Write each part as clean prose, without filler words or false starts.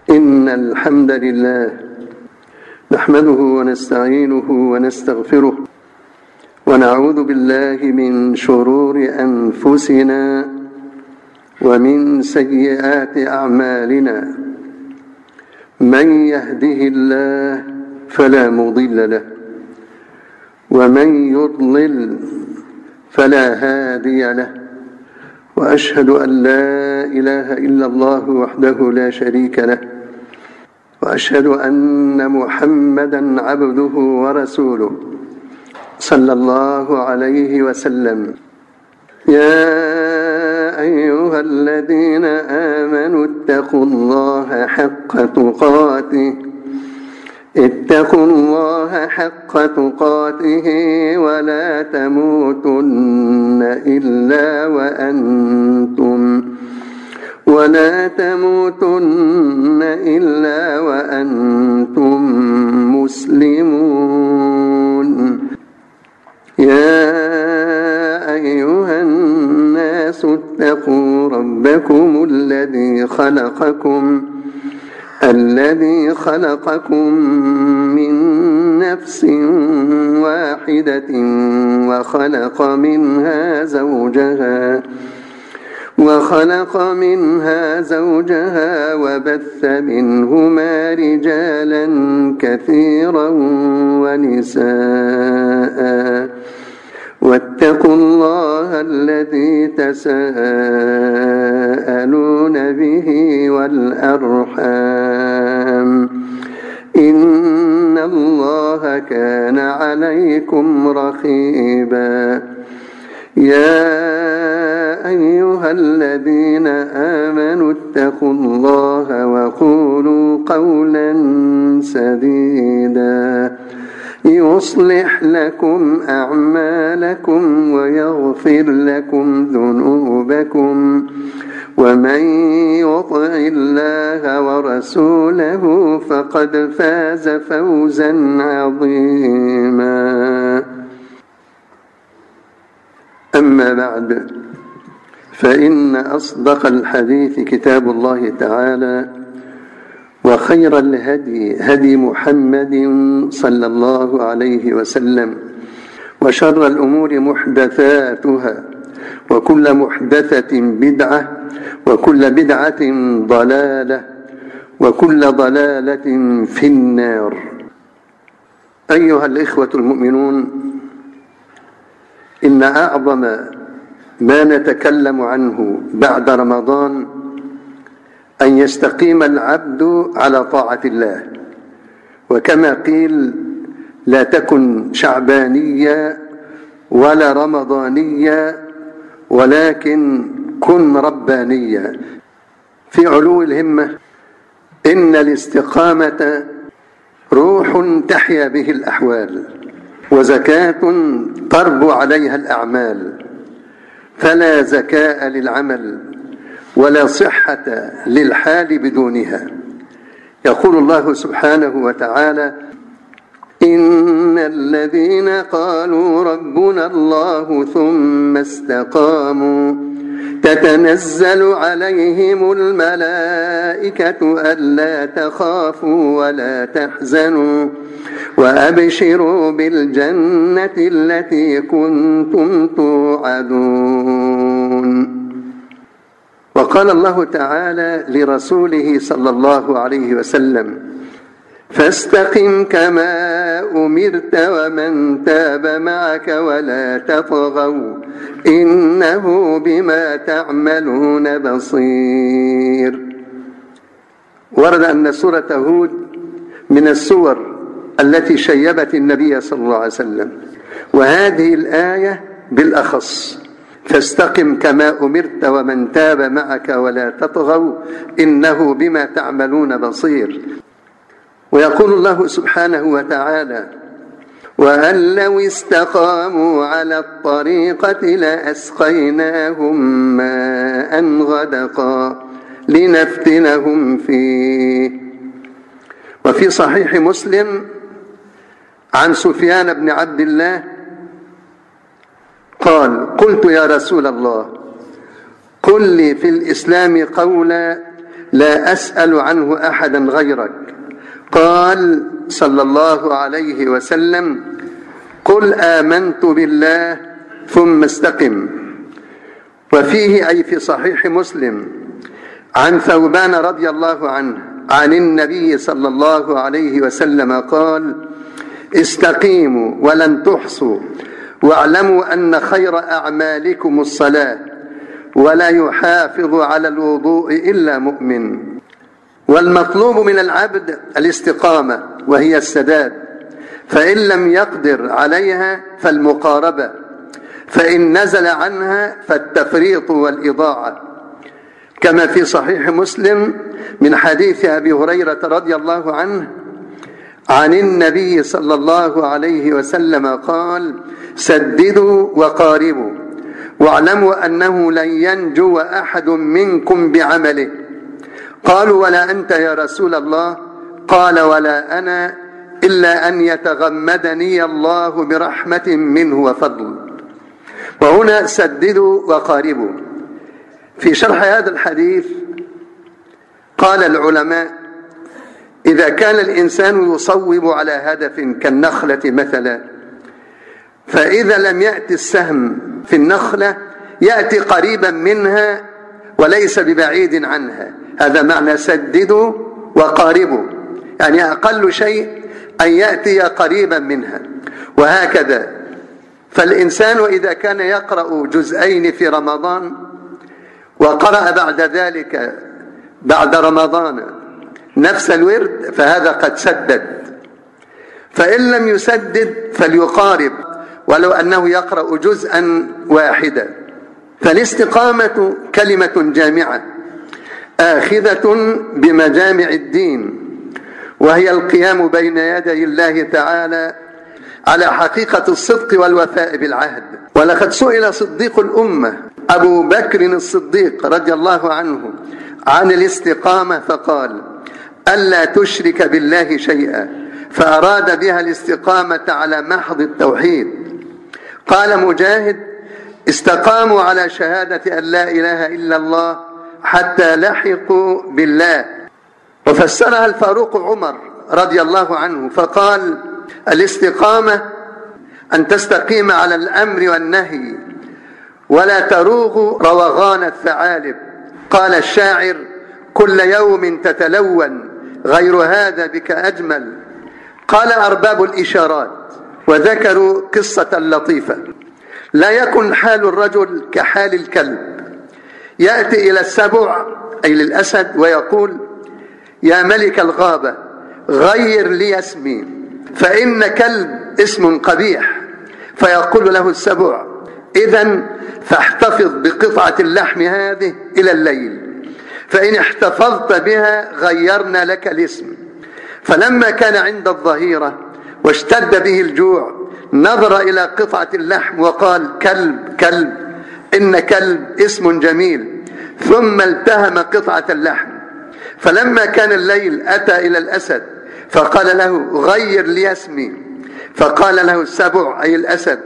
إن الحمد لله نحمده ونستعينه ونستغفره ونعوذ بالله من شرور أنفسنا ومن سيئات أعمالنا. من يهده الله فلا مضل له ومن يضلل فلا هادي له، وأشهد أن لا إله إلا الله وحده لا شريك له، وأشهد أن محمدًا عبده ورسوله صلى الله عليه وسلم. يا أيها الذين آمنوا اتقوا الله حق تقاته ولا تموتن إلا وأنتم مسلمون. يا أيها الناس اتقوا ربكم الذي خلقكم من نفس واحدة وخلق منها زوجها وبث منهما رجالا كثيرا ونساء، واتقوا الله الذي تساءلون به والأرحام، إن الله كان عليكم رقيبا. يا أيها الذين آمنوا اتقوا الله وقولوا قولا سديدا يصلح لكم أعمالكم ويغفر لكم ذنوبكم، ومن يطع الله ورسوله فقد فاز فوزا عظيما. أما بعد، فإن أصدق الحديث كتاب الله تعالى، وخير الهدي هدي محمد صلى الله عليه وسلم، وشر الأمور محدثاتها، وكل محدثة بدعة، وكل بدعة ضلالة، وكل ضلالة في النار. أيها الإخوة المؤمنون، إن أعظم ما نتكلم عنه بعد رمضان أن يستقيم العبد على طاعة الله، وكما قيل: لا تكن شعبانيا ولا رمضانيا، ولكن كن ربانيا. في علو الهمة، إن الاستقامة روح تحيا به الأحوال، وزكاة تربو عليها الأعمال، فلا زكاء للعمل ولا صحة للحال بدونها. يقول الله سبحانه وتعالى: إن الذين قالوا ربنا الله ثم استقاموا تتنزل عليهم الملائكة ألا تخافوا ولا تحزنوا وأبشروا بالجنة التي كنتم توعدون. وقال الله تعالى لرسوله صلى الله عليه وسلم: فاستقم كما أمرت ومن تاب معك ولا تطغوا إنه بما تعملون بصير. ورد أن سورة هود من السور التي شيبت النبي صلى الله عليه وسلم، وهذه الآية بالأخص: فاستقم كما أمرت ومن تاب معك ولا تطغوا إنه بما تعملون بصير. ويقول الله سبحانه وتعالى: وأن لو استقاموا على الطريقة لأسقيناهم ماء غدقا لنفتنهم فيه. وفي صحيح مسلم عن سفيان بن عبد الله قال: قلت يا رسول الله قل لي في الإسلام قولا لا أسأل عنه أحدا غيرك. قال صلى الله عليه وسلم: قل آمنت بالله ثم استقم. وفيه أي في صحيح مسلم عن ثوبان رضي الله عنه عن النبي صلى الله عليه وسلم قال: استقيموا ولن تحصوا، واعلموا أن خير أعمالكم الصلاة، ولا يحافظ على الوضوء إلا مؤمن. والمطلوب من العبد الاستقامة، وهي السداد، فإن لم يقدر عليها فالمقاربة، فإن نزل عنها فالتفريط والإضاعة، كما في صحيح مسلم من حديث أبي هريرة رضي الله عنه عن النبي صلى الله عليه وسلم قال: سددوا وقاربوا، واعلموا أنه لن ينجو أحد منكم بعمله. قالوا: ولا أنت يا رسول الله؟ قال: ولا أنا، إلا أن يتغمدني الله برحمة منه وفضل. وهنا سددوا وقاربوا. في شرح هذا الحديث قال العلماء: إذا كان الإنسان يصوب على هدف كالنخلة مثلا، فإذا لم يأتي السهم في النخلة يأتي قريبا منها وليس ببعيد عنها. هذا معنى سددوا وقاربوا، يعني أقل شيء أن يأتي قريبا منها. وهكذا فالإنسان إذا كان يقرأ جزئين في رمضان وقرأ بعد ذلك بعد رمضان نفس الورد، فهذا قد سدد. فإن لم يسدد فليقارب ولو أنه يقرأ جزءا واحدا. فالاستقامة كلمة جامعة آخذة بمجامع الدين، وهي القيام بين يدي الله تعالى على حقيقة الصدق والوفاء بالعهد. ولقد سئل صديق الأمة أبو بكر الصديق رضي الله عنه عن الاستقامة فقال: ألا تشرك بالله شيئا، فأراد بها الاستقامة على محض التوحيد. قال مجاهد: استقاموا على شهادة أن لا إله إلا الله حتى لحقوا بالله. وفسرها الفاروق عمر رضي الله عنه فقال: الاستقامة أن تستقيم على الأمر والنهي ولا تروغ روغان الثعالب. قال الشاعر: كل يوم تتلون، غير هذا بك أجمل. قال أرباب الإشارات وذكروا قصة لطيفة: لا يكن حال الرجل كحال الكلب، يأتي إلى السبع أي للأسد ويقول: يا ملك الغابة غير لي اسمي، فإن كلب اسم قبيح. فيقول له السبع: إذن فاحتفظ بقطعة اللحم هذه إلى الليل، فإن احتفظت بها غيرنا لك الاسم. فلما كان عند الظهيرة واشتد به الجوع نظر إلى قطعة اللحم وقال: كلب كلب، إن كلب اسم جميل. ثم التهم قطعة اللحم. فلما كان الليل أتى إلى الأسد فقال له: غير لي اسمي. فقال له السبع أي الأسد: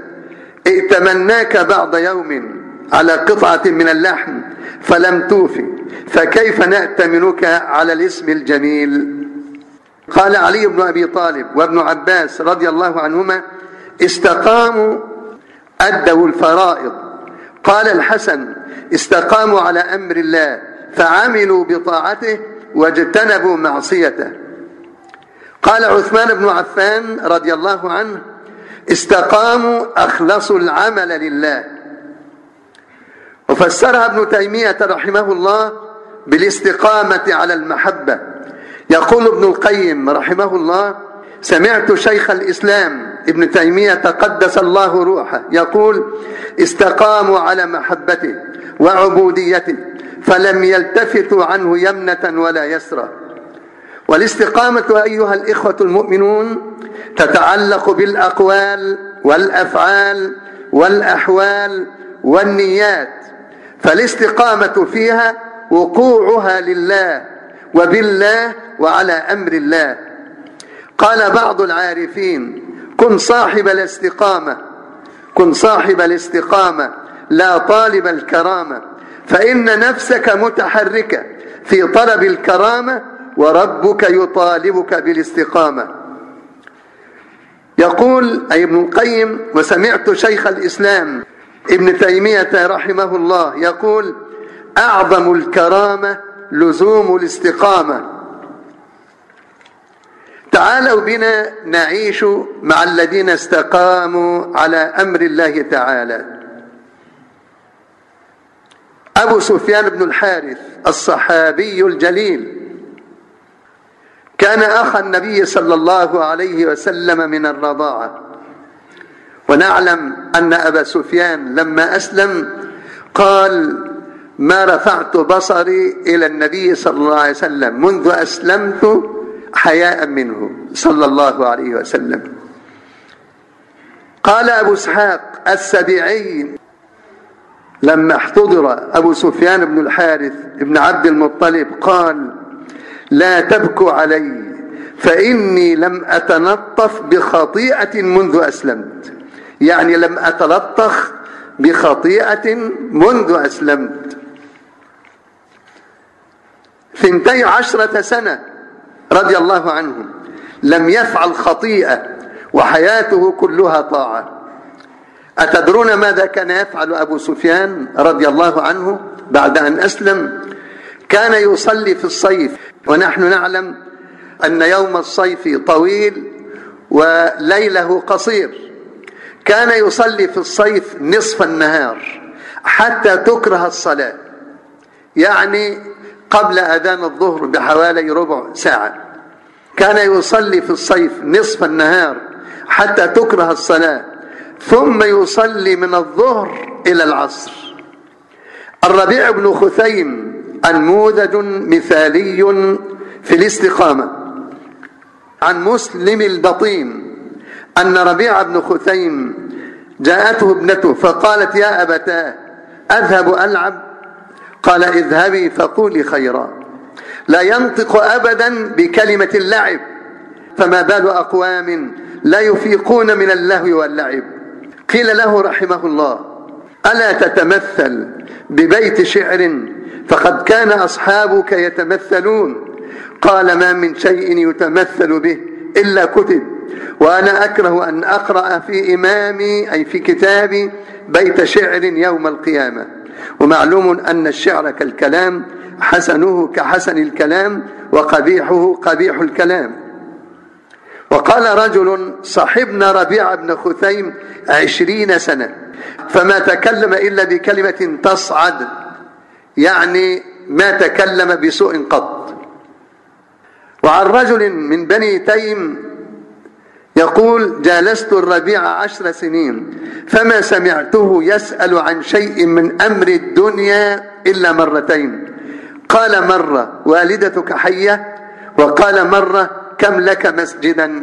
ائتمناك بعض يوم على قطعة من اللحم فلم توفي، فكيف نأتمنك على الاسم الجميل؟ قال علي بن أبي طالب وابن عباس رضي الله عنهما: استقاموا أدوا الفرائض. قال الحسن: استقاموا على أمر الله فعملوا بطاعته واجتنبوا معصيته. قال عثمان بن عفان رضي الله عنه: استقاموا أخلصوا العمل لله. وفسرها ابن تيمية رحمه الله بالاستقامة على المحبة. يقول ابن القيم رحمه الله: سمعت شيخ الإسلام ابن تيمية تقدس الله روحه يقول: استقاموا على محبته وعبوديته فلم يلتفتوا عنه يمنة ولا يسرى. والاستقامة أيها الإخوة المؤمنون تتعلق بالأقوال والأفعال والأحوال والنيات، فالاستقامة فيها وقوعها لله وبالله وعلى أمر الله. قال بعض العارفين: كن صاحب الاستقامة، كن صاحب الاستقامة لا طالب الكرامة، فإن نفسك متحركة في طلب الكرامة وربك يطالبك بالاستقامة. يقول أي ابن القيم: وسمعت شيخ الإسلام ابن تيمية رحمه الله يقول: أعظم الكرامة لزوم الاستقامة. تعالوا بنا نعيش مع الذين استقاموا على أمر الله تعالى. أبو سفيان بن الحارث الصحابي الجليل كان أخ النبي صلى الله عليه وسلم من الرضاعة، ونعلم أن أبا سفيان لما أسلم قال: ما رفعت بصري إلى النبي صلى الله عليه وسلم منذ أسلمت حياء منه صلى الله عليه وسلم. قال أبو إسحاق السبيعي لما احتضر أبو سفيان بن الحارث بن عبد المطلب قال: لا تبكوا علي فإني لم أتنطف بخطيئة منذ أسلمت، يعني لم أتلطخ بخطيئة منذ أسلمت. 12 سنة رضي الله عنه لم يفعل خطيئة وحياته كلها طاعة. أتدرون ماذا كان يفعل أبو سفيان رضي الله عنه بعد أن أسلم؟ كان يصلي في الصيف، ونحن نعلم أن يوم الصيف طويل وليله قصير. كان يصلي في الصيف نصف النهار حتى تكره الصلاة، يعني قبل أذان الظهر بحوالي ربع ساعة. كان يصلي في الصيف نصف النهار حتى تكره الصلاة، ثم يصلي من الظهر إلى العصر. الربيع بن خثيم نموذج مثالي في الاستقامة. عن مسلم البطين أن ربيع بن خثيم جاءته ابنته فقالت: يا أبتاه أذهب ألعب؟ قال: اذهبي فقولي خيرا. لا ينطق أبدا بكلمة اللعب، فما بال أقوام لا يفيقون من اللهو واللعب. قيل له رحمه الله: ألا تتمثل ببيت شعر فقد كان أصحابك يتمثلون؟ قال: ما من شيء يتمثل به إلا كتب، وأنا أكره أن أقرأ في إمامي أي في كتابي بيت شعر يوم القيامة. ومعلوم أن الشعر كالكلام، حسنه كحسن الكلام وقبيحه قبيح الكلام. وقال رجل: صحبنا ربيع بن خثيم 20 سنة فما تكلم إلا بكلمة تصعد، يعني ما تكلم بسوء قط. وعن رجل من بني تيم يقول: جالست الربيع 10 سنين فما سمعته يسأل عن شيء من أمر الدنيا إلا مرتين. قال: مرة والدتك حية، وقال مرة كم لك مسجدا.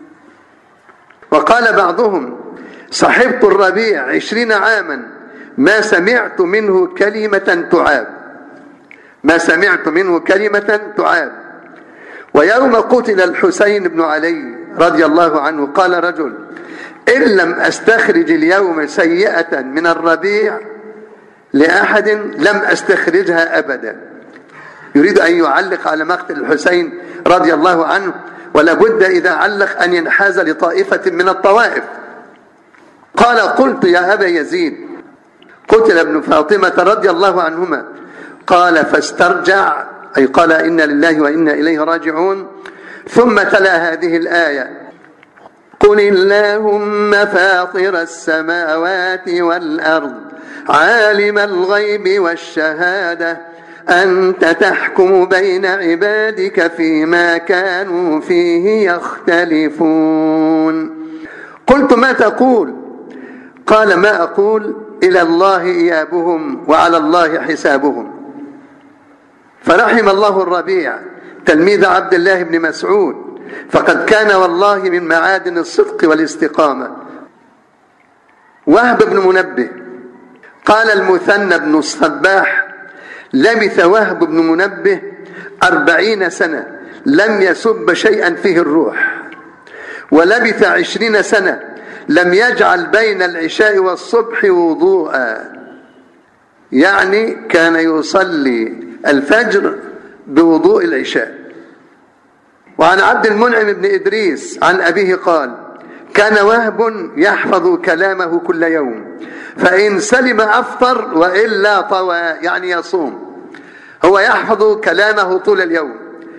وقال بعضهم: صحبت الربيع 20 عاما ما سمعت منه كلمة تعاب، ما سمعت منه كلمة تعاب. ويوم قتل الحسين بن علي رضي الله عنه قال رجل: إن لم أستخرج اليوم سيئة من الربيع لأحد لم أستخرجها أبدا. يريد أن يعلق على مقتل الحسين رضي الله عنه، ولابد إذا علق أن ينحاز لطائفة من الطوائف. قال: قلت يا أبا يزيد قتل ابن فاطمة رضي الله عنهما. قال: فاسترجع، أي قال: إنا لله وإنا إليه راجعون. ثم تلا هذه الآية: قل اللهم فاطر السماوات والأرض عالم الغيب والشهادة أنت تحكم بين عبادك فيما كانوا فيه يختلفون. قلت: ما تقول؟ قال: ما أقول؟ إلى الله إيابهم وعلى الله حسابهم. فرحم الله الربيع تلميذ عبد الله بن مسعود، فقد كان والله من معادن الصدق والاستقامة. وهب بن منبه قال: المثنى بن الصباح لبث وهب بن منبه 40 سنة لم يسب شيئا فيه الروح، ولبث 20 سنة لم يجعل بين العشاء والصبح وضوءا، يعني كان يصلي الفجر بوضوء العشاء. وعن عبد المنعم بن إدريس عن أبيه قال: كان وهب يحفظ كلامه كل يوم، فإن سلم أفطر وإلا طوى، يعني يصوم. هو يحفظ كلامه طول اليوم،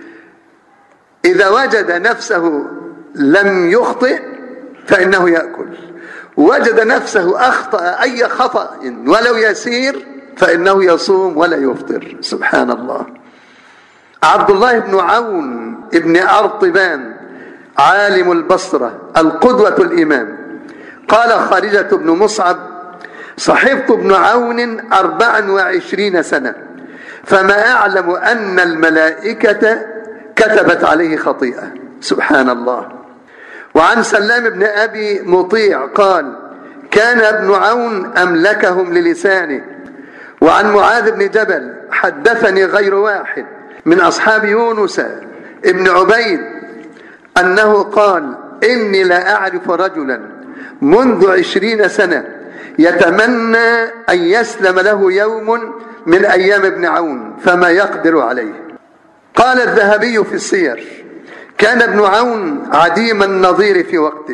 إذا وجد نفسه لم يخطئ فإنه يأكل، وجد نفسه أخطأ أي خطأ ولو يسير فإنه يصوم ولا يفطر. سبحان الله. عبد الله بن عون ابن أرطبان عالم البصرة القدوة الإمام قال: خارجة بن مصعب: صحبت ابن عون 24 سنة، فما أعلم أن الملائكة كتبت عليه خطيئة. سبحان الله. وعن سلام بن أبي مطيع قال: كان ابن عون أملكهم للسانه. وعن معاذ بن جبل: حدثني غير واحد من أصحاب يونس ابن عبيد أنه قال: إني لا أعرف رجلا منذ 20 سنة يتمنى أن يسلم له يوم من أيام ابن عون فما يقدر عليه. قال الذهبي في السير: كان ابن عون عديم النظير في وقته،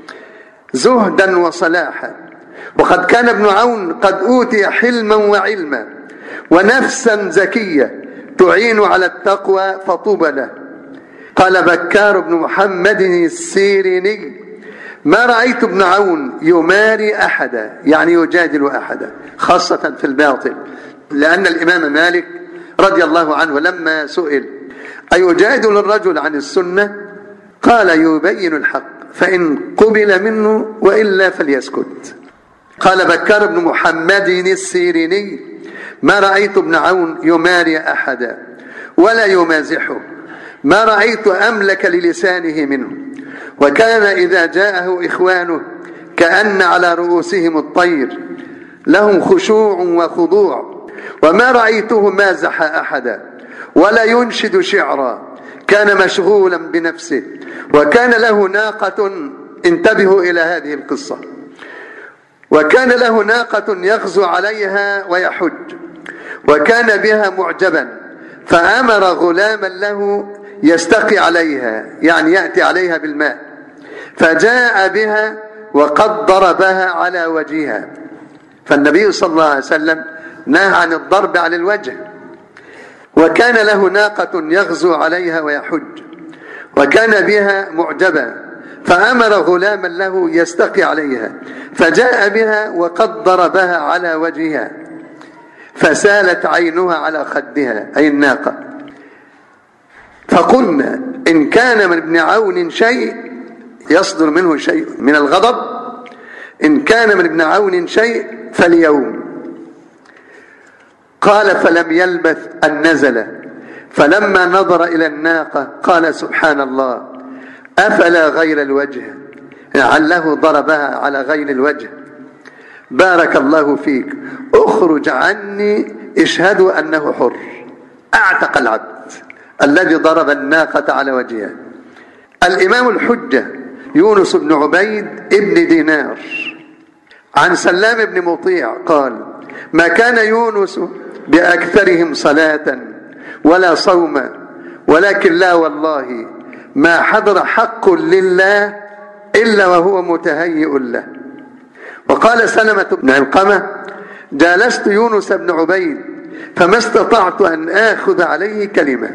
زهدا وصلاحا، وقد كان ابن عون قد أوتي حلما وعلما ونفسا زكية تعين على التقوى فطوبى له. قال بكار بن محمد السيريني: ما رأيت ابن عون يماري أحدا، يعني يجادل أحدا، خاصة في الباطل، لأن الإمام مالك رضي الله عنه لما سئل: أيجادل الرجل عن السنة؟ قال: يبين الحق، فإن قبل منه وإلا فليسكت. قال بكار بن محمد السيريني: ما رأيت ابن عون يماري أحدا ولا يمازحه، ما رأيت أملك للسانه منه، وكان إذا جاءه إخوانه كأن على رؤوسهم الطير، لهم خشوع وخضوع، وما رأيته مازح أحدا ولا ينشد شعرا، كان مشغولا بنفسه، وكان له ناقة، انتبهوا إلى هذه القصة، وكان له ناقة يغزو عليها ويحج، وكان بها معجبا، فأمر غلاما له يستقي عليها، يعني يأتي عليها بالماء، فجاء بها وقد ضربها على وجهها، فالنبي صلى الله عليه وسلم نهى عن الضرب على الوجه. وكان له ناقة يغزو عليها ويحج، وكان بها معجبا، فأمر غلاما له يستقي عليها، فجاء بها وقد ضربها على وجهها، فسالت عينها على خدها، أي الناقة. فقلنا: إن كان من ابن عون شيء يصدر منه شيء من الغضب، إن كان من ابن عون شيء فاليوم. قال: فلم يلبث أن نزل، فلما نظر إلى الناقة قال: سبحان الله، أفلا غير الوجه، لعله ضربها على غير الوجه، بارك الله فيك، اخرج عني، اشهدوا أنه حر. أعتق العبد الذي ضرب الناقة على وجهها. الإمام الحجة يونس بن عبيد ابن دينار عن سلام بن مطيع قال: ما كان يونس بأكثرهم صلاة ولا صوما، ولكن لا والله ما حضر حق لله إلا وهو متهيئ له. وقال سلمة بن علقمة: جالست يونس بن عبيد فما استطعت أن آخذ عليه كلمة.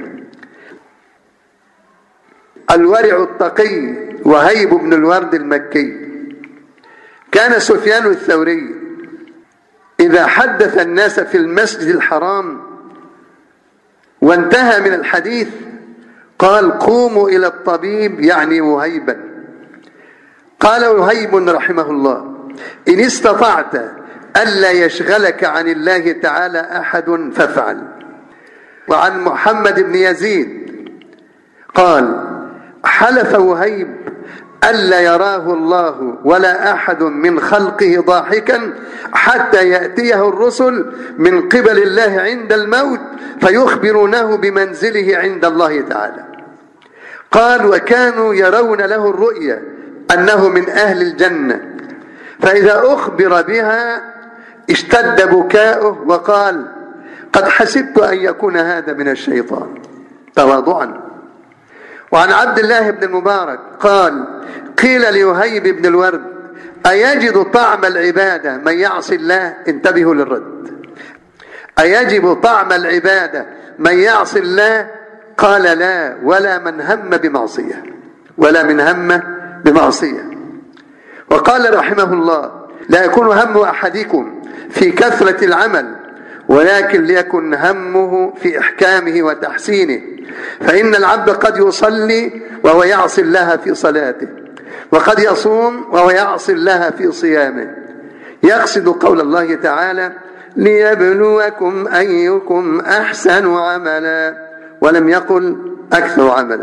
الورع التقي وهيب بن الورد المكي: كان سفيان الثوري إذا حدث الناس في المسجد الحرام وانتهى من الحديث قال: قوموا إلى الطبيب، يعني وهيبا. قال وهيب رحمه الله: إن استطعت ألا يشغلك عن الله تعالى أحد فافعل. وعن محمد بن يزيد قال: حلف وهيب ألا يراه الله ولا أحد من خلقه ضاحكا حتى يأتيه الرسل من قبل الله عند الموت فيخبرونه بمنزله عند الله تعالى. قال: وكانوا يرون له الرؤيا أنه من أهل الجنة، فإذا أخبر بها اشتد بكاؤه وقال: قد حسبت أن يكون هذا من الشيطان تواضعا. وعن عبد الله بن المبارك قال: قيل ليهيب بن الورد: أيجد طعم العبادة من يعصي الله؟ انتبهوا للرد. أيجب طعم العبادة من يعصي الله؟ قال: لا، ولا من هم بمعصية، ولا من هم بمعصية. وقال رحمه الله: لا يكون هم أحدكم في كثرة العمل، ولكن ليكن همه في إحكامه وتحسينه، فإن العبد قد يصلي وهو يعصي الله في صلاته، وقد يصوم وهو يعصي الله في صيامه، يقصد قول الله تعالى: ليبلوكم أيكم أحسن عملا، ولم يقل أكثر عملا.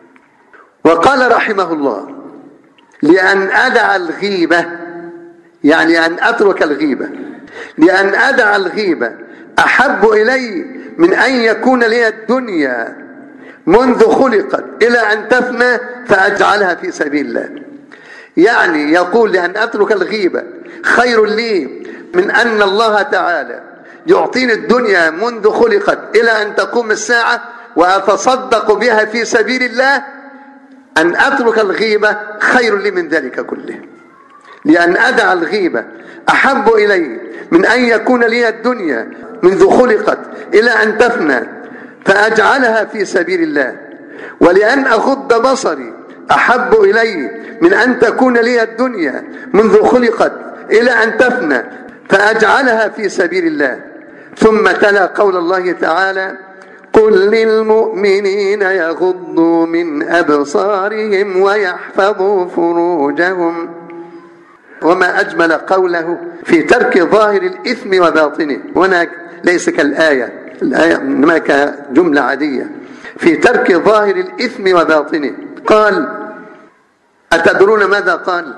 وقال رحمه الله: لأن أدع الغيبة، يعني أن أترك الغيبة، لأن أدع الغيبة أحب إلي من أن يكون لي الدنيا منذ خلقت إلى أن تفنى فأجعلها في سبيل الله. يعني يقول: لأن أترك الغيبة خير لي من أن الله تعالى يعطيني الدنيا منذ خلقت إلى أن تقوم الساعة وأتصدق بها في سبيل الله. أن أترك الغيبة خير لي من ذلك كله. لأن أدع الغيبة أحب إلي من أن يكون لي الدنيا منذ خلقت إلى أن تفنى فأجعلها في سبيل الله. ولأن أغض بصري أحب إلي من أن تكون لي الدنيا منذ خلقت إلى أن تفنى فأجعلها في سبيل الله. ثم تلا قول الله تعالى: قل للمؤمنين يغضوا من أبصارهم ويحفظوا فروجهم. وما أجمل قوله في ترك ظاهر الإثم وباطنه. هناك ليس كالآية، الآية إنما كجملة عادية. في ترك ظاهر الإثم وباطنه قال: أتدرون ماذا قال؟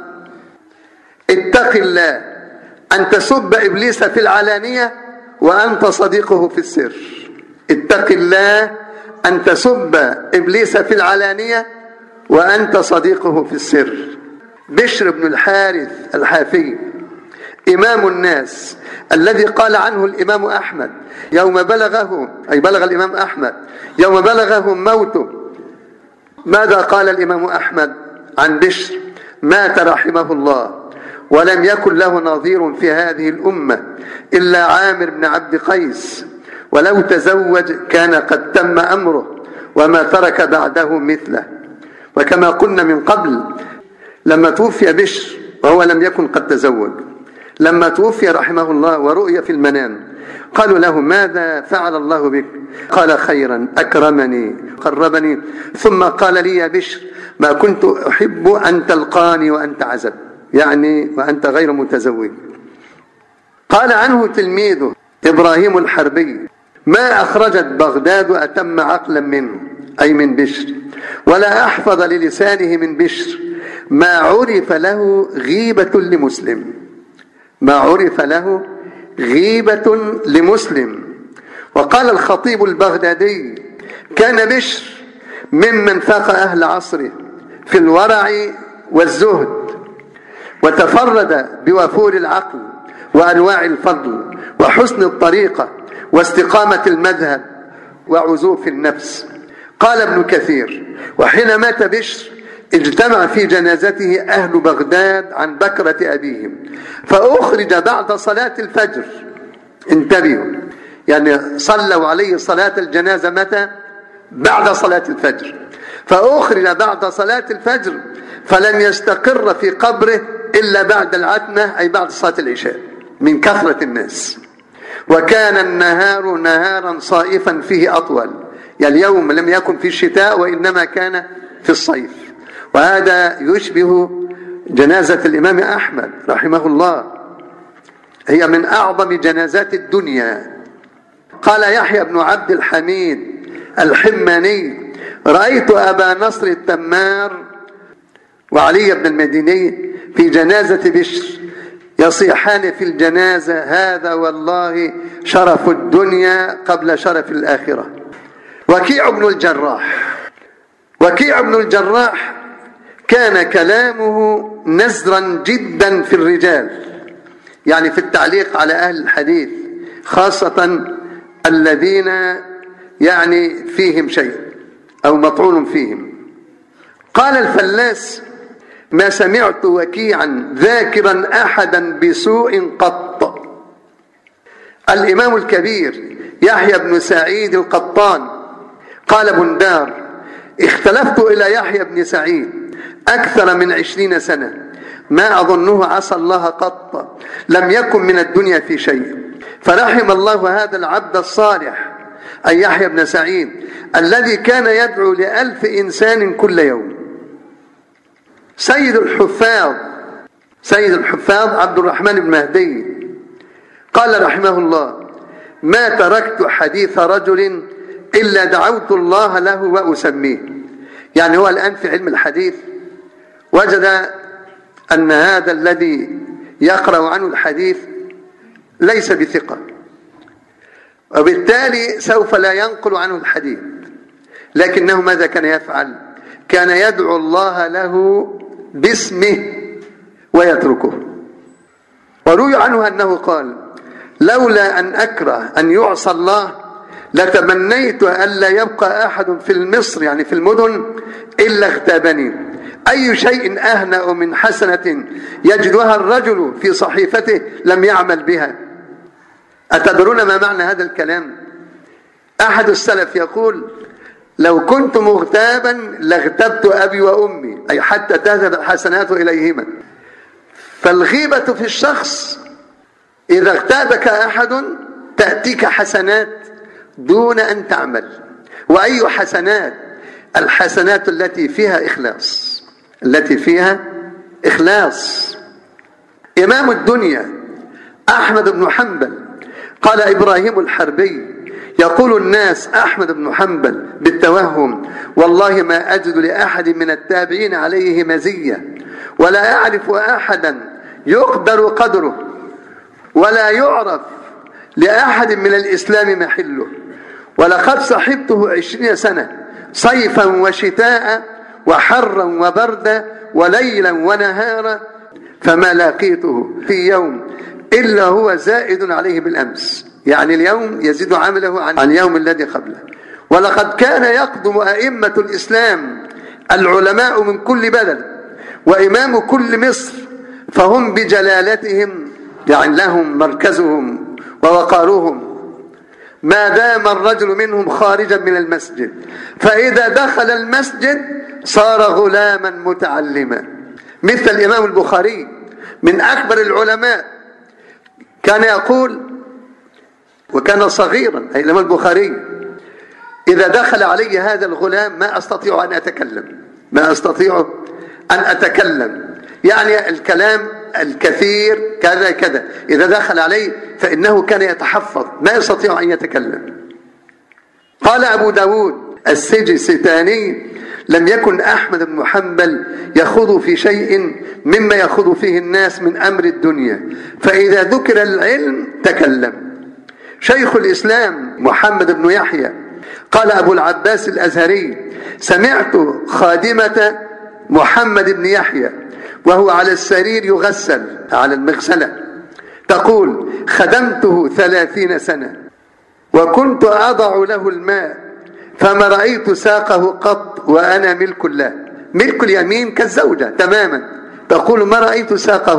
اتق الله أن تسب إبليس في العلانية وأنت صديقه في السر. اتق الله أن تسب إبليس في العلانية وأنت صديقه في السر. بشر بن الحارث الحافي إمام الناس الذي قال عنه الإمام أحمد يوم بلغه، أي بلغ الإمام أحمد يوم بلغه موته، ماذا قال الإمام أحمد عن بشر؟ مات رحمه الله ولم يكن له نظير في هذه الأمة إلا عامر بن عبد قيس، ولو تزوج كان قد تم أمره وما ترك بعده مثله. وكما قلنا من قبل، لما توفي بشر وهو لم يكن قد تزوج، لما توفي رحمه الله ورؤي في المنام قالوا له: ماذا فعل الله بك؟ قال: خيرا، أكرمني قربني. ثم قال لي: يا بشر، ما كنت أحب أن تلقاني وأنت عزب، يعني وأنت غير متزوج. قال عنه تلميذه إبراهيم الحربي: ما أخرجت بغداد أتم عقلا منه، أي من بشر، ولا أحفظ للسانه من بشر. ما عرف له غيبة لمسلم، ما عرف له غيبة لمسلم. وقال الخطيب البغدادي: كان بشر ممن فاق أهل عصره في الورع والزهد، وتفرد بوفور العقل وأنواع الفضل وحسن الطريقة واستقامة المذهب وعزوف النفس. قال ابن كثير: وحين مات بشر اجتمع في جنازته أهل بغداد عن بكرة أبيهم، فأخرج بعد صلاة الفجر. انتبهوا، يعني صلوا عليه صلاة الجنازة متى؟ بعد صلاة الفجر. فأخرج بعد صلاة الفجر فلم يستقر في قبره إلا بعد العتمة، أي بعد صلاة العشاء، من كثرة الناس. وكان النهار نهارا صائفا فيه أطول، يعني اليوم لم يكن في الشتاء وإنما كان في الصيف. وهذا يشبه جنازة الإمام أحمد رحمه الله، هي من أعظم جنازات الدنيا. قال يحيى بن عبد الحميد الحماني: رأيت أبا نصر التمار وعلي بن المديني في جنازة بشر يصيحان في الجنازة: هذا والله شرف الدنيا قبل شرف الآخرة. وكيع بن الجراح كان كلامه نزرا جدا في الرجال، يعني في التعليق على أهل الحديث، خاصة الذين يعني فيهم شيء أو مطعون فيهم. قال الفلاس: ما سمعت وكيعا ذاكرا أحدا بسوء قط. الإمام الكبير يحيى بن سعيد القطان قال: بندار: اختلفت إلى يحيى بن سعيد أكثر من 20 سنة، ما أظنه عصى الله قط، لم يكن من الدنيا في شيء، فرحم الله هذا العبد الصالح أي يحيى بن سعيد الذي كان يدعو ل1000 إنسان كل يوم. سيد الحفاظ عبد الرحمن بن مهدي قال رحمه الله: ما تركت حديث رجل إلا دعوت الله له وأسميه. يعني هو الآن في علم الحديث وجد أن هذا الذي يقرأ عنه الحديث ليس بثقة، وبالتالي سوف لا ينقل عنه الحديث، لكنه ماذا كان يفعل؟ كان يدعو الله له باسمه ويتركه. وروي عنه أنه قال: لولا أن أكره أن يعصى الله لتمنيت ألا يبقى أحد في مصر يعني في المدن إلا اغتابني. أي شيء أهنأ من حسنة يجدها الرجل في صحيفته لم يعمل بها. أتدرون ما معنى هذا الكلام؟ أحد السلف يقول: لو كنت مغتابا لاغتبت أبي وأمي، أي حتى تذهب الحسنات إليهما. فالغيبة في الشخص إذا اغتابك أحد تأتيك حسنات دون أن تعمل. وأي حسنات؟ الحسنات التي فيها إخلاص. إمام الدنيا أحمد بن حنبل قال إبراهيم الحربي: يقول الناس أحمد بن حنبل بالتوهم، والله ما أجد لأحد من التابعين عليه مزية، ولا أعرف أحدا يقدر قدره، ولا يعرف لأحد من الإسلام محله، ولقد صحبته 20 سنة صيفا وشتاء وحرا وبردا وليلا ونهارا، فما لقيته في يوم إلا هو زائد عليه بالأمس. يعني اليوم يزيد عمله عن اليوم الذي قبله. ولقد كان يقدم أئمة الإسلام العلماء من كل بلد وإمام كل مصر، فهم بجلالتهم يعني لهم مركزهم ووقارهم، ما دام الرجل منهم خارجا من المسجد، فإذا دخل المسجد صار غلاما متعلما. مثل الإمام البخاري من أكبر العلماء كان يقول، وكان صغيرا أي الإمام البخاري: إذا دخل علي هذا الغلام ما أستطيع أن أتكلم، يعني الكلام الكثير كذا كذا، إذا دخل عليه فإنه كان يتحفظ ما يستطيع أن يتكلم. قال أبو داود السجستاني: لم يكن أحمد بن حنبل يخوض في شيء مما يخوض فيه الناس من أمر الدنيا، فإذا ذكر العلم تكلم. شيخ الإسلام محمد بن يحيى قال أبو العباس الأزهري: سمعت خادمة محمد بن يحيى وهو على السرير يغسل على المغسلة تقول: خدمته 30 سنة وكنت أضع له الماء فما رأيت ساقه قط وأنا ملك له. ملك اليمين كالزوجة تماما، تقول: ما رأيت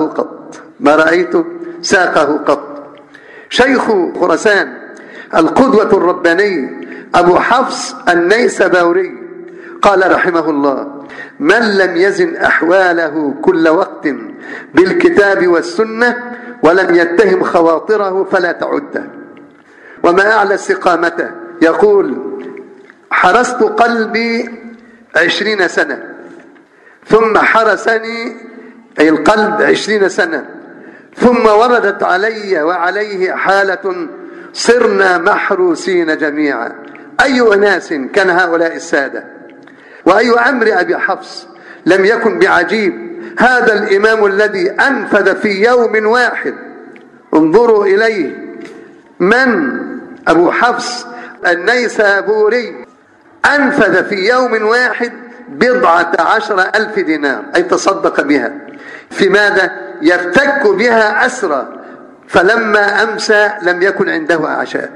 ساقه قط. شيخ خراسان القدوة الرباني أبو حفص النيسابوري قال رحمه الله: من لم يزن أحواله كل وقت بالكتاب والسنة ولم يتهم خواطره فلا تعده. وما أعلى استقامته يقول: حرست قلبي 20 سنة ثم حرسني أي القلب 20 سنة ثم وردت علي وعليه حالة صرنا محروسين جميعا. أي أناس كان هؤلاء السادة، وأي أمر أبي حفص لم يكن بعجيب. هذا الإمام الذي أنفذ في يوم واحد، انظروا إليه، من أبو حفص النيسابوري أنفذ في يوم واحد 14,000 دينار، أي تصدق بها. في ماذا؟ يفتك بها أسرى، فلما أمسى لم يكن عنده عشاء.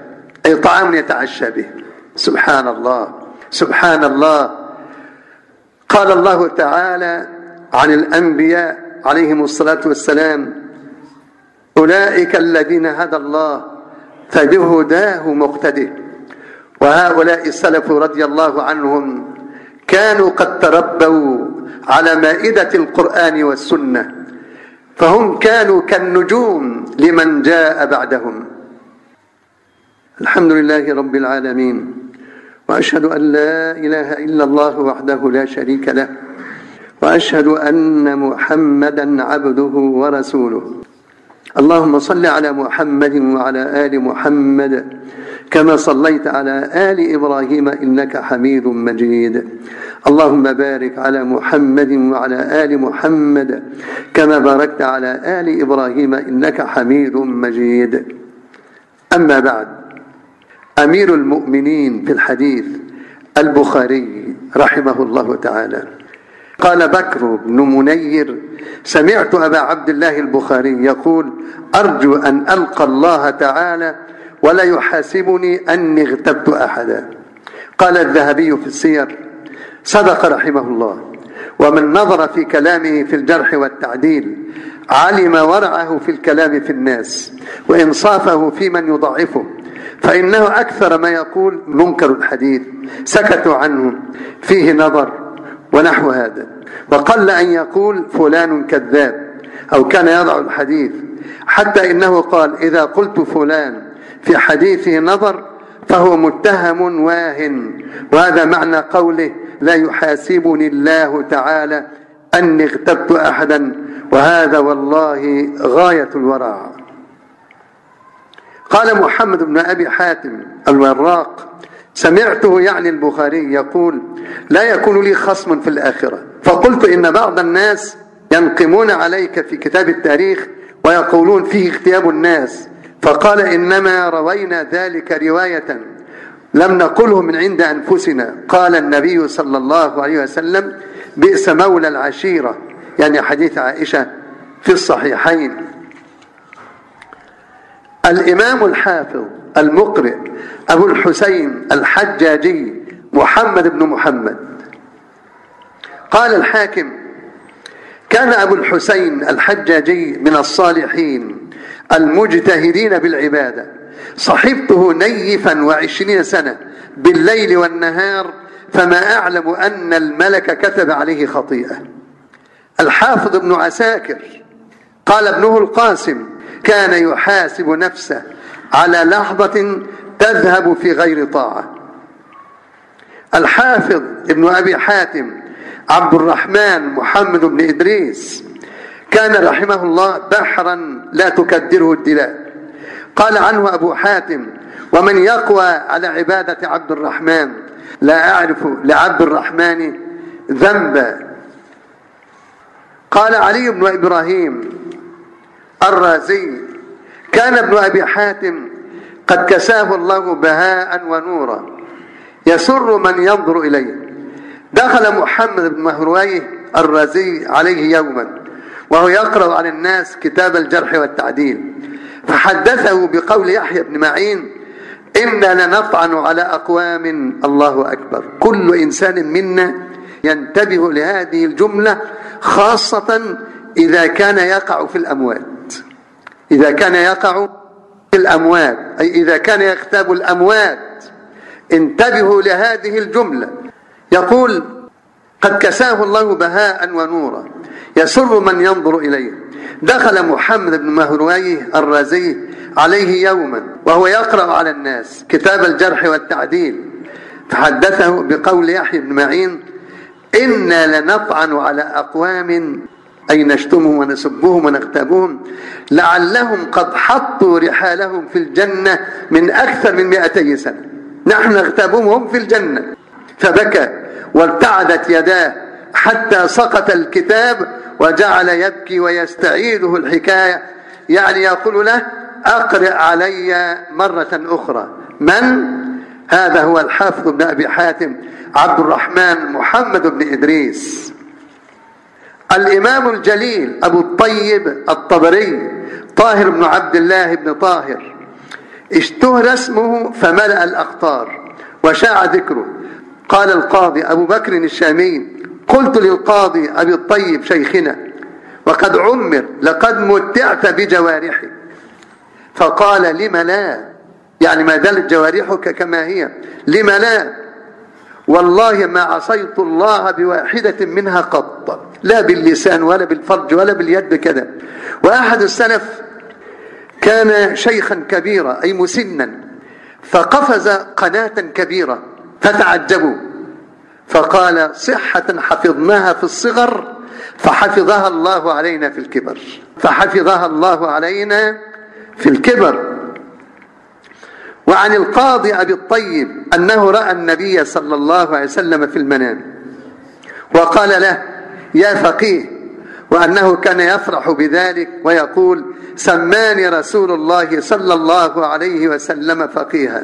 أي طعام يتعشى به. سبحان الله سبحان الله. قال الله تعالى عن الأنبياء عليهم الصلاة والسلام: أولئك الذين هدى الله فبهداه مقتده. وهؤلاء السلف رضي الله عنهم كانوا قد تربوا على مائدة القرآن والسنة، فهم كانوا كالنجوم لمن جاء بعدهم. الحمد لله رب العالمين، وأشهد أن لا إله إلا الله وحده لا شريك له، وأشهد أن محمدا عبده ورسوله. اللهم صل على محمد وعلى آل محمد كما صليت على آل إبراهيم إنك حميد مجيد. اللهم بارك على محمد وعلى آل محمد كما باركت على آل إبراهيم إنك حميد مجيد. أما بعد، أمير المؤمنين في الحديث البخاري رحمه الله تعالى قال بكر بن منير: سمعت أبا عبد الله البخاري يقول: أرجو أن ألقى الله تعالى ولا يحاسبني أني اغتبت أحدا. قال الذهبي في السير: صدق رحمه الله. ومن نظر في كلامه في الجرح والتعديل علم ورعه في الكلام في الناس وإنصافه في من يضعفه، فإنه أكثر ما يقول منكر الحديث سكتوا عنه فيه نظر ونحو هذا، وقل أن يقول فلان كذاب أو كان يضع الحديث، حتى إنه قال: إذا قلت فلان في حديثه نظر فهو متهم واهن. وهذا معنى قوله: لا يحاسبني الله تعالى أني اغتبت أحدا. وهذا والله غاية الورع. قال محمد بن أبي حاتم الوراق: سمعته يعني البخاري يقول: لا يكون لي خصم في الآخرة. فقلت: إن بعض الناس ينقمون عليك في كتاب التاريخ ويقولون فيه اغتياب الناس. فقال: إنما روينا ذلك رواية لم نقله من عند أنفسنا. قال النبي صلى الله عليه وسلم: بئس مولى العشيرة، يعني حديث عائشة في الصحيحين. الإمام الحافظ المقرئ أبو الحسين الحجاجي محمد بن محمد قال الحاكم: كان أبو الحسين الحجاجي من الصالحين المجتهدين بالعبادة، صحبته نيفا 20 سنة بالليل والنهار، فما أعلم أن الملك كتب عليه خطيئة. الحافظ ابن عساكر قال ابنه القاسم: كان يحاسب نفسه على لحظة تذهب في غير طاعة. الحافظ ابن أبي حاتم عبد الرحمن محمد بن إدريس كان رحمه الله بحرا لا تكدره الدلاء. قال عنه أبو حاتم: ومن يقوى على عبادة عبد الرحمن لا أعرف لعبد الرحمن ذنبا. قال علي بن إبراهيم الرازي: كان ابن أبي حاتم قد كساه الله بهاء ونورا يسر من ينظر إليه. دخل محمد بن مهرويه الرازي عليه يوما وهو يقرأ على الناس كتاب الجرح والتعديل، فحدثه بقول يحيى بن معين: إنا لنطعن على أقوام. الله أكبر. كل إنسان منا ينتبه لهذه الجملة، خاصة إذا كان يقع في الأموات. إذا كان يقع في الأموات، أي إذا كان يغتاب الأموات، انتبهوا لهذه الجملة. يقول: قد كساه الله بهاء ونورا يسر من ينظر إليه. دخل محمد بن مهرويه الرازي عليه يوما وهو يقرأ على الناس كتاب الجرح والتعديل، فحدثه بقول يحيى بن معين: إنا لنطعن على أقوام، أي نشتمهم ونسبهم ونغتابهم، لعلهم قد حطوا رحالهم في الجنة من أكثر من 200 سنة. نحن نغتابهم هم في الجنة. فبكى وارتعدت يداه حتى سقط الكتاب وجعل يبكي ويستعيده الحكاية، يعني يقول له: أقرأ علي مرة أخرى. من؟ هذا هو الحافظ بن أبي حاتم عبد الرحمن محمد بن إدريس. الإمام الجليل أبو الطيب الطبري طاهر بن عبد الله بن طاهر اشتهر اسمه فملأ الأقطار وشاع ذكره. قال القاضي أبو بكر الشامي: قلت للقاضي أبي الطيب شيخنا وقد عمر: لقد متعت بجوارحك. فقال: لم لا؟ يعني ما دلت جوارحك كما هي، لم لا؟ والله ما عصيت الله بواحدة منها قط، لا باللسان ولا بالفرج ولا باليد كذا. وأحد السلف كان شيخا كبيرا أي مسنا، فقفز قناة كبيرة فتعجبوا، فقال: صحة حفظناها في الصغر فحفظها الله علينا في الكبر، فحفظها الله علينا في الكبر. وعن القاضي أبي الطيب أنه رأى النبي صلى الله عليه وسلم في المنام وقال له: يا فقيه، وأنه كان يفرح بذلك ويقول: سماني رسول الله صلى الله عليه وسلم فقيها.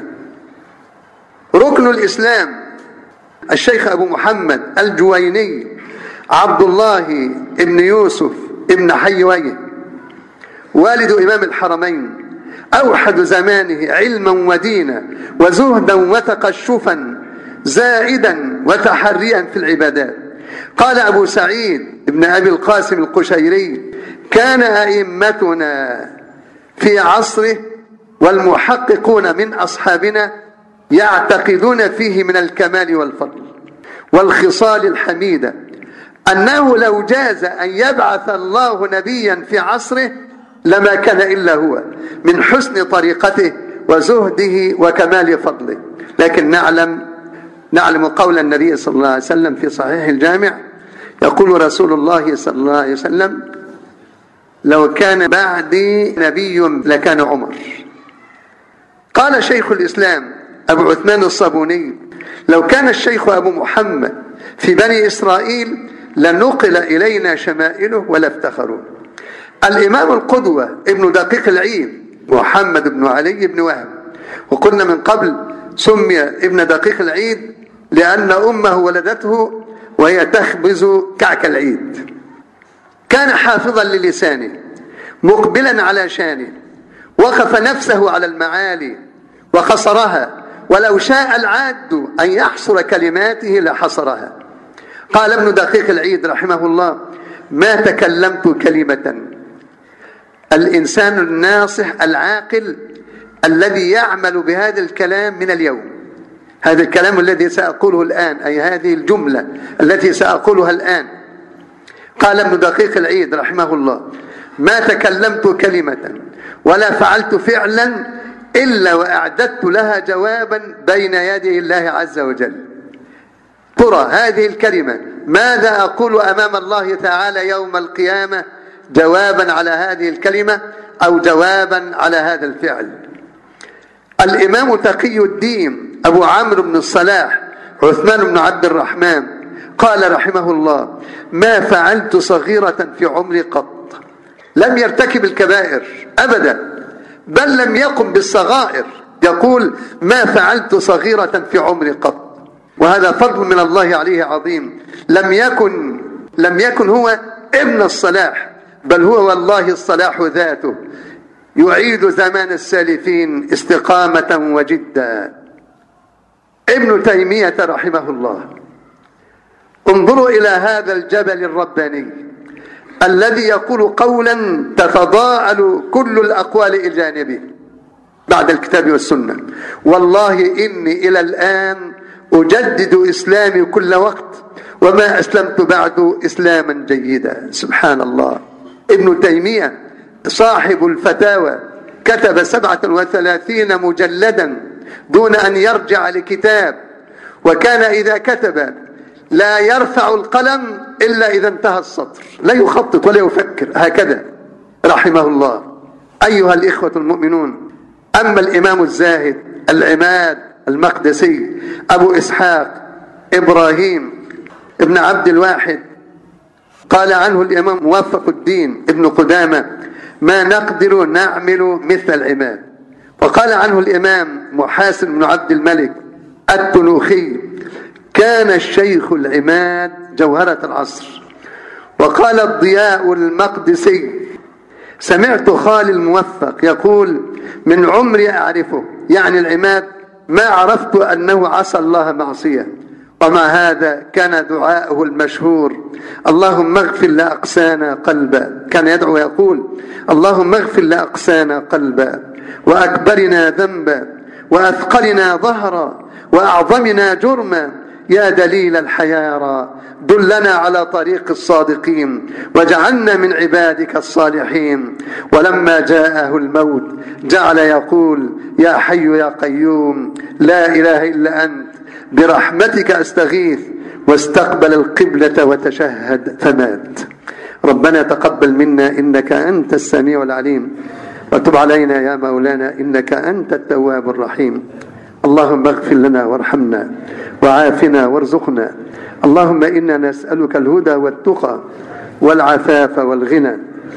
ركن الإسلام الشيخ أبو محمد الجويني عبد الله ابن يوسف ابن حيويه، والد إمام الحرمين، أوحد زمانه علما ودينا وزهدا وتقشفا زائدا وتحريا في العبادات. قال أبو سعيد ابن أبي القاسم القشيري: كان أئمتنا في عصره والمحققون من أصحابنا يعتقدون فيه من الكمال والفضل والخصال الحميدة أنه لو جاز أن يبعث الله نبيا في عصره لما كان إلا هو، من حسن طريقته وزهده وكمال فضله. لكن نعلم قول النبي صلى الله عليه وسلم في صحيح الجامع، يقول رسول الله صلى الله عليه وسلم: لو كان بعدي نبي لكان عمر. قال شيخ الإسلام أبو عثمان الصابوني: لو كان الشيخ أبو محمد في بني إسرائيل لنقل إلينا شمائله ولا افتخروا. الإمام القدوة ابن دقيق العيد محمد بن علي بن وهب، وقلنا من قبل سمي ابن دقيق العيد لأن أمه ولدته وهي تخبز كعك العيد. كان حافظا للسانه مقبلا على شانه، وقف نفسه على المعالي وقصرها، ولو شاء العاد أن يحصر كلماته لحصرها. قال ابن دقيق العيد رحمه الله: ما تكلمت كلمة الإنسان الناصح العاقل الذي يعمل بهذا الكلام من اليوم، هذا الكلام الذي سأقوله الآن، أي هذه الجملة التي سأقولها الآن. قال ابن دقيق العيد رحمه الله: ما تكلمت كلمة ولا فعلت فعلا إلا وأعددت لها جوابا بين يدي الله عز وجل. ترى هذه الكلمة ماذا أقول أمام الله تعالى يوم القيامة جوابا على هذه الكلمة أو جوابا على هذا الفعل؟ الإمام تقي الدين أبو عمرو بن الصلاح عثمان بن عبد الرحمن قال رحمه الله: ما فعلت صغيرة في عمري قط. لم يرتكب الكبائر أبدا، بل لم يقم بالصغائر، يقول: ما فعلت صغيرة في عمري قط. وهذا فضل من الله عليه عظيم. لم يكن هو ابن الصلاح، بل هو والله الصلاح ذاته، يعيد زمان السالفين استقامة وجدا. ابن تيمية رحمه الله: انظروا إلى هذا الجبل الرباني الذي يقول قولا تتضاءل كل الأقوال إلى جانبه بعد الكتاب والسنة: والله إني إلى الآن أجدد إسلامي كل وقت وما أسلمت بعد إسلاما جيدا. سبحان الله. ابن تيمية صاحب الفتاوى كتب 37 مجلدا دون أن يرجع لكتاب، وكان إذا كتب لا يرفع القلم إلا إذا انتهى السطر، لا يخطط ولا يفكر، هكذا رحمه الله. أيها الإخوة المؤمنون، أما الإمام الزاهد العماد المقدسي أبو إسحاق إبراهيم ابن عبد الواحد، قال عنه الإمام موفق الدين ابن قدامة: ما نقدر نعمل مثل العماد. وقال عنه الإمام محاسن بن عبد الملك التنوخي: كان الشيخ العماد جوهرة العصر. وقال الضياء المقدسي: سمعت خالي الموفق يقول: من عمري أعرفه، يعني العماد، ما عرفت أنه عصى الله معصية، ومع هذا كان دعاءه المشهور: اللهم اغفر لأقسانا قلبا. كان يدعو يقول: اللهم اغفر لأقسانا قلبا، وأكبرنا ذنبا، وأثقلنا ظهرا، وأعظمنا جرما، يا دليل الحيارى، دلنا على طريق الصادقين، واجعلنا من عبادك الصالحين. ولما جاءه الموت جعل يقول: يا حي يا قيوم، لا إله إلا أنت، برحمتك أستغيث، واستقبل القبلة وتشهد فمات. ربنا تقبل منا إنك أنت السميع العليم، وتب علينا يا مولانا إنك أنت التواب الرحيم. اللهم اغفر لنا وارحمنا وعافنا وارزقنا. اللهم إنا نسألك الهدى والتقى والعفاف والغنى.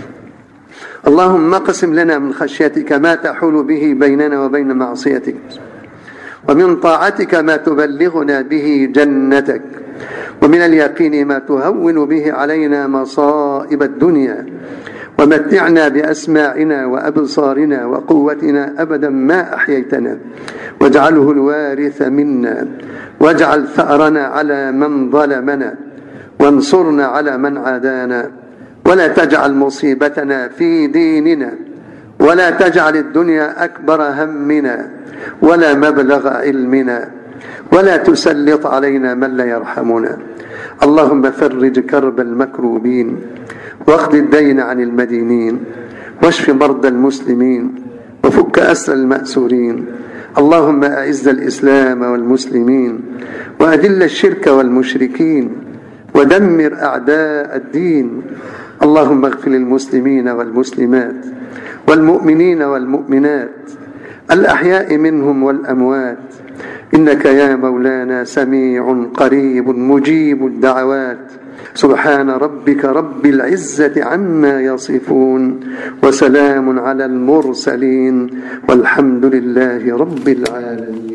اللهم اقسم لنا من خشيتك ما تحول به بيننا وبين معصيتك، ومن طاعتك ما تبلغنا به جنتك، ومن اليقين ما تهون به علينا مصائب الدنيا، ومتعنا بأسماعنا وأبصارنا وقوتنا أبدا ما أحييتنا، واجعله الوارث منا، واجعل ثأرنا على من ظلمنا، وانصرنا على من عادانا، ولا تجعل مصيبتنا في ديننا، ولا تجعل الدنيا أكبر همنا ولا مبلغ علمنا، ولا تسلط علينا من لا يرحمنا. اللهم فرج كرب المكروبين، واقض الدين عن المدينين، واشف مرضى المسلمين، وفك أسر المأسورين. اللهم أعز الإسلام والمسلمين، وأذل الشرك والمشركين، ودمر أعداء الدين. اللهم اغفر للمسلمين والمسلمات، والمؤمنين والمؤمنات، الأحياء منهم والأموات، إنك يا مولانا سميع قريب مجيب الدعوات. سبحان ربك رب العزة عما يصفون، وسلام على المرسلين، والحمد لله رب العالمين.